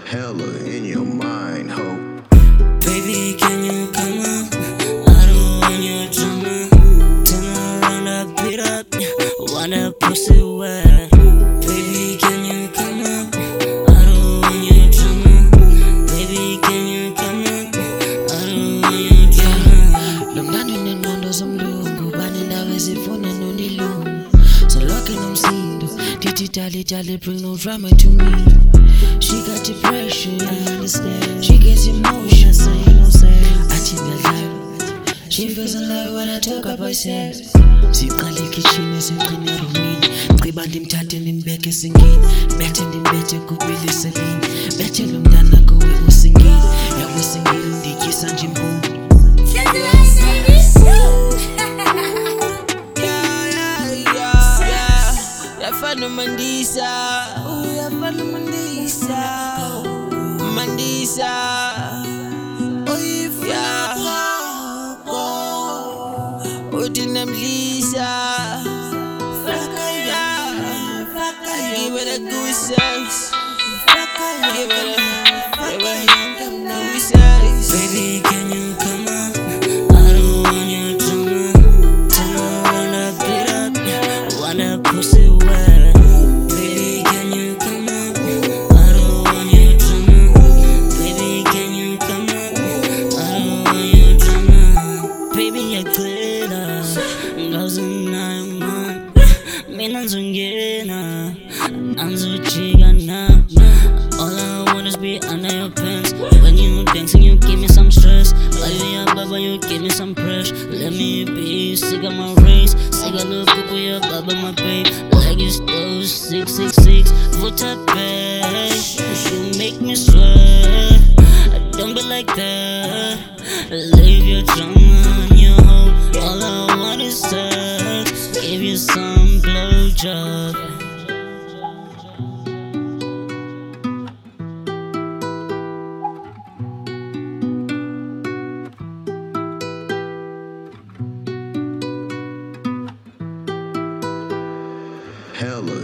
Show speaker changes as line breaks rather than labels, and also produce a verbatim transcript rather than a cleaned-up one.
hella in your mind, ho.
Baby, can you come on? I don't want your drama. Turn around, I beat up. Want that pussy wet. Baby, can you come on? I don't want your drama. Baby, can you come on? I don't want your drama.
Lomnani nenondo zomlungu baninda wezifuna nonilungu. So locking them seed. Digitally, jolly, bring no drama to me. She got depression, I understand. She gets emotion, say no say. I think I like. She feels alive when I talk about sex. Siqale kitchen singcine romini. Mqibanda imthathe nimbeke singini. Bethe ndimbethe kubili selini. Bethe lo mntana kowe usingini. Yawe singini ndityisa nje imboni. Yafana Mandisa, yafana Mandisa, Mandisa, oh ifyaka, udina Mlisa, Fakaya, give it a good sex, give it a, give it a good sex.
Baby, can you come on? I don't want your drama. Turn around, I beat up. Want that pussy wet. Baby, can you come on? I don't want your drama. Baby, can you come on? I don't want your drama. Baby, I glitter. Doesn't nine man. Me nanzungena. Nanzuchigana. All I want is be under your pants. When you dancing, you give me some stress. While you baba, you give me some pressure. Let me be sick of my race. Sick of the book with your baba, my babe. Like you stole six six six. What a bitch. You make me sweat. Don't be like that. Leave your drama on your home. All I want is sex. Give you some blowjob.
Hella